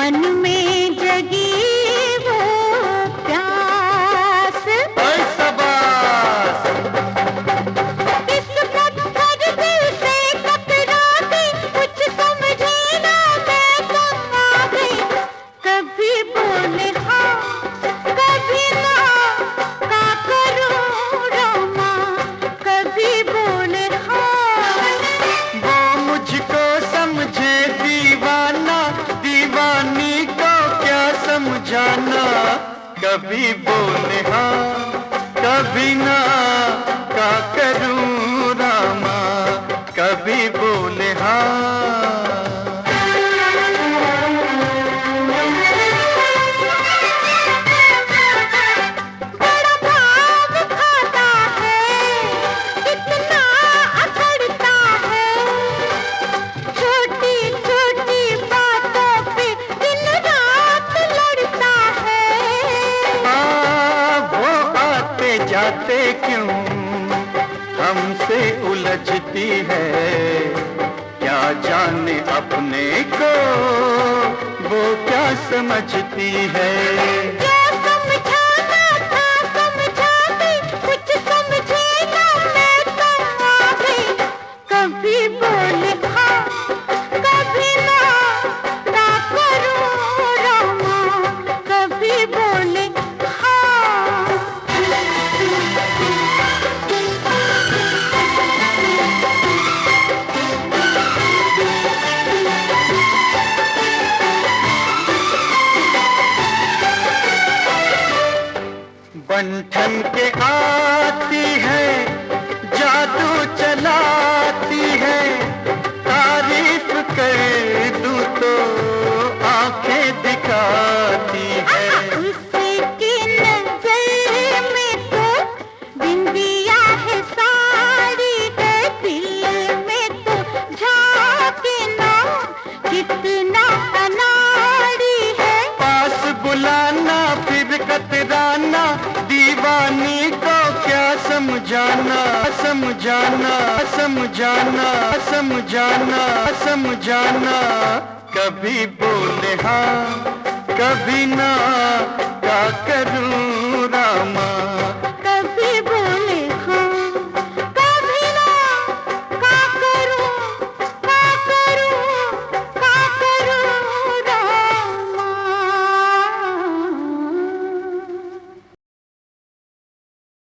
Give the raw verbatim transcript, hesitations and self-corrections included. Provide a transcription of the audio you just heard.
मन में जगी वो प्यास। ओए शाबाश। इस पत्थर दिल से टकरा गई, कुछ समझे ना मैं कब आ गई। कभी बोले हाँ कभी ना, का करूं रामा, कभी बोले हाँ। वो मुझको समझे दीवाना, दीवानी को क्या समझाना। कभी बोले हाँ कभी ना, क्या करूं रामा, कभी बोले हाँ। बड़ा भाव खाता है, कितना अकड़ता है, छोटी छोटी बातों पे दिन रात लड़ता है। हाँ, वो आते जाते क्यों हमसे उलझती है, क्या जाने अपने को वो क्या समझती है। क्या समझाना था समझा गई, कुछ समझे ना मैं कब आ गई। कभी बोले हाँ कभी ना, ना करूं रामा, कभी बोले हाँ। बंठन के आती है, जादू चलाती है, तारीफ कर दूं तो आंखें दिखाती है। उसकी नजर में तो बिंदिया है साड़ी है, दिल में तो झांके ना कितना अनाड़ी है। पास बुलाना फिर कतराना, दीवानी को क्या समझाना, समझाना समझाना समझाना समझाना। कभी बोले हाँ कभी ना, क्या करूं रामा,